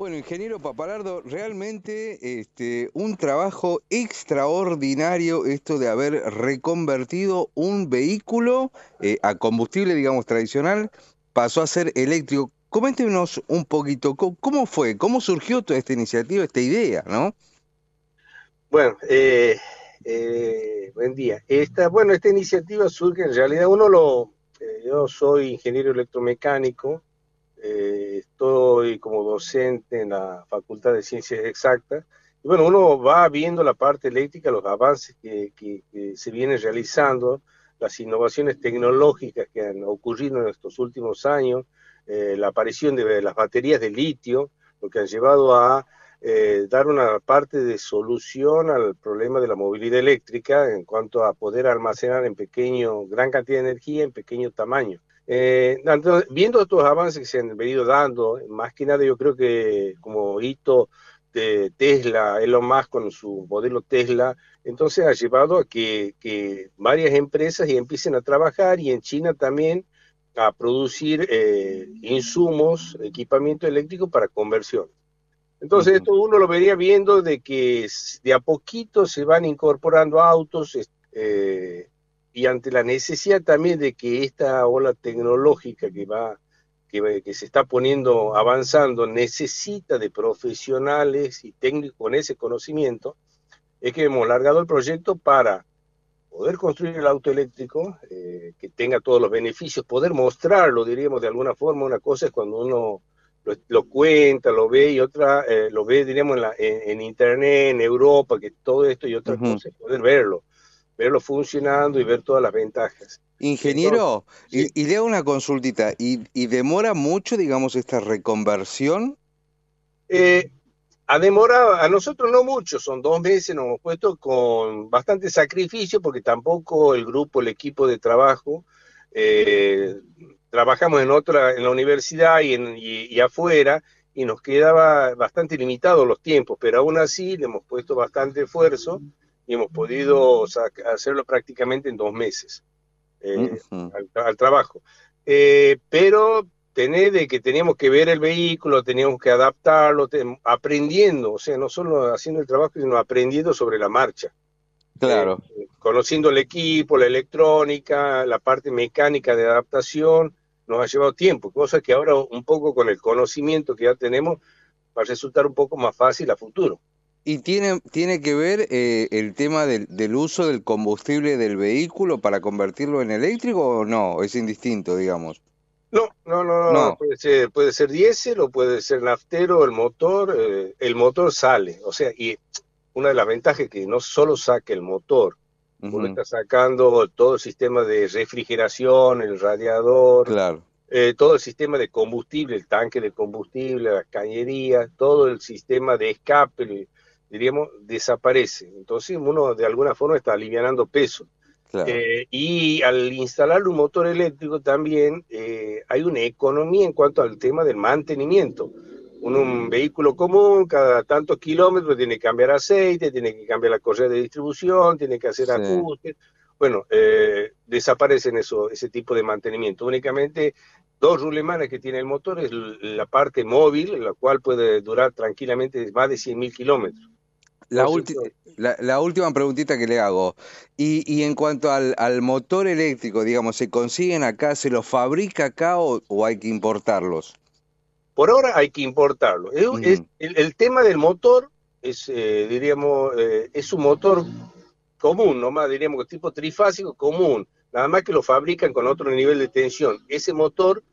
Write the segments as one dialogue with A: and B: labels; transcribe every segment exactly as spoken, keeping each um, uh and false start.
A: Bueno, ingeniero Papalardo, realmente este, un trabajo extraordinario esto de haber reconvertido un vehículo eh, a combustible, digamos, tradicional, pasó a ser eléctrico. Coméntenos un poquito, co- ¿cómo fue? ¿Cómo surgió toda esta iniciativa, esta idea, no?
B: Bueno, eh, eh, buen día. Esta, bueno, esta iniciativa surge en realidad, uno lo, eh, yo soy ingeniero electromecánico, eh, estoy como docente en la Facultad de Ciencias Exactas, y bueno, uno va viendo la parte eléctrica, los avances que, que, que se vienen realizando, las innovaciones tecnológicas que han ocurrido en estos últimos años, eh, la aparición de las baterías de litio, lo que han llevado a eh, dar una parte de solución al problema de la movilidad eléctrica en cuanto a poder almacenar en pequeño, gran cantidad de energía en pequeño tamaño. Eh, entonces, viendo estos avances que se han venido dando, más que nada yo creo que como hito de Tesla, Elon Musk con su modelo Tesla, entonces ha llevado a que, que varias empresas ya empiecen a trabajar y en China también a producir eh, insumos, equipamiento eléctrico para conversión. Entonces,
A: Ujú.
B: esto uno lo venía viendo de que de a poquito se van incorporando autos eh, y ante la necesidad también de que esta ola tecnológica que va, que, que se está poniendo, avanzando, necesita de profesionales y técnicos con ese conocimiento, es que hemos largado el proyecto para poder construir el auto eléctrico, eh, que tenga todos los beneficios, poder mostrarlo, diríamos de alguna forma. Una cosa es cuando uno lo, lo cuenta, lo ve, y otra eh, lo ve, diríamos, en, la, en, en internet, en Europa, que todo esto, y otra
A: Ujú.
B: cosa es poder verlo, verlo funcionando y ver todas las ventajas. Entonces,
A: Ingeniero, y,
B: sí.
A: y le hago una consultita, ¿y, y demora mucho, digamos, esta reconversión?
B: Eh, ha demorado, a nosotros no mucho, son dos meses, nos hemos puesto con bastante sacrificio, porque tampoco el grupo, el equipo de trabajo, eh, trabajamos en otra, en la universidad y, en, y, y afuera, y nos quedaba bastante limitados los tiempos, pero aún así le hemos puesto bastante esfuerzo y hemos podido hacerlo prácticamente en dos meses eh,
A: Ujú.
B: al, al, trabajo. Eh, pero tener de que teníamos que ver el vehículo, teníamos que adaptarlo, te, aprendiendo, o sea, no solo haciendo el trabajo, sino aprendiendo sobre la marcha. Eh,
A: Claro.
B: conociendo el equipo, la electrónica, la parte mecánica de adaptación, nos ha llevado tiempo, cosa que ahora un poco con el conocimiento que ya tenemos va a resultar un poco más fácil a futuro.
A: ¿Y tiene, tiene que ver eh, el tema del, del uso del combustible del vehículo para convertirlo en eléctrico o no? Es indistinto, digamos.
B: No, no, no, no,
A: No.
B: puede ser, puede ser diésel o puede ser naftero, el motor, eh, el motor sale, o sea, y una de las ventajas es que no solo saca el motor, uno
A: Ujú.
B: está sacando todo el sistema de refrigeración, el radiador,
A: Claro.
B: eh, todo el sistema de combustible, el tanque de combustible, las cañerías, todo el sistema de escape, diríamos, desaparece. Entonces uno de alguna forma está alivianando peso.
A: Claro.
B: Eh, y al instalar un motor eléctrico también eh, hay una economía en cuanto al tema del mantenimiento. Un, un vehículo común, cada tantos kilómetros tiene que cambiar aceite, tiene que cambiar la correa de distribución, tiene que hacer
A: Sí.
B: ajustes. Bueno, eh, desaparecen eso, ese tipo de mantenimiento. Únicamente dos rulemanes que tiene el motor es la parte móvil, la cual puede durar tranquilamente más de cien mil kilómetros.
A: La,
B: Entonces,
A: ulti- la, la última preguntita que le hago. Y, y en cuanto al, al motor eléctrico, digamos, ¿se consiguen acá, se los fabrica acá o, o hay que importarlos?
B: por ahora hay que importarlo. Es, es-
A: Ujú.
B: el, el tema del motor es, eh, diríamos, eh, es un motor común, nomás diríamos que tipo trifásico común, nada más que lo fabrican con otro nivel de tensión. Ese motor,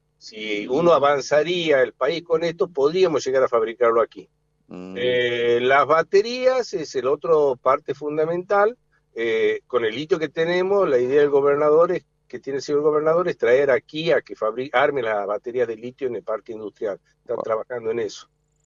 B: si uno avanzaría el país con esto, podríamos llegar a fabricarlo aquí.
A: Mm.
B: Eh, las baterías es el otro parte fundamental. Eh, con el litio que tenemos, la idea del gobernador es, que tiene el señor gobernador, es traer aquí a que fabrique, arme las baterías de litio en el parque industrial. Está trabajando en eso.